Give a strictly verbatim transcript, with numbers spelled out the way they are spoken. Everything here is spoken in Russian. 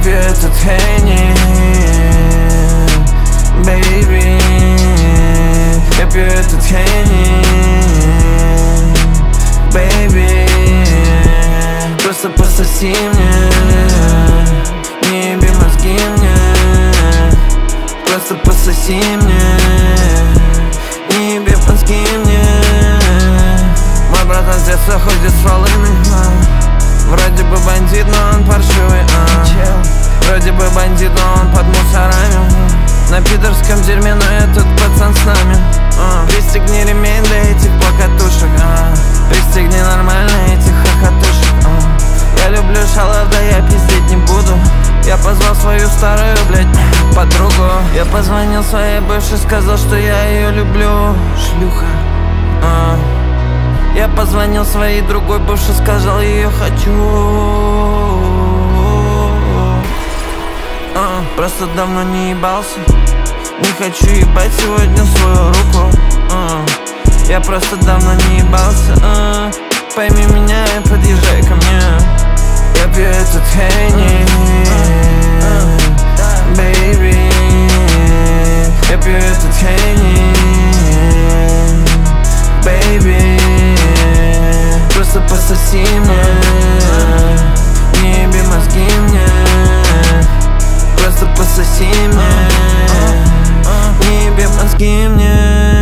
пью этот Henny, baby. Я пью этот Henny, baby. Просто пососи мне, не еби мозги мне. Просто пососи мне, не еби мозги мне. Мой братан с детства ходит с фолами, вроде бы бандит, но он паршивый, а. Вроде бы бандит, но он под мусорами. На пидорском дерьме, но этот пацан с нами, а. Пристегни ремень для этих покатушек, а. Пристегни нормально этих хохотушек, а. Я люблю шалав, да я пиздеть не буду. Я позвал свою старую, блядь, подругу. Я позвонил своей бывшей, сказал, что я ее люблю. Шлюха, а. Я позвонил своей другой бывшей, сказал, ее хочу, а. Просто давно не ебался, не хочу ебать сегодня свою руку, а. Я просто давно не ебался, а. Пойми меня и подъезжай ко мне. Я пью этот Henny, baby. Я пью этот Henny, baby. Просто пососи мне, не еби мозги мне. Просто пососи мне, не еби мозги мне.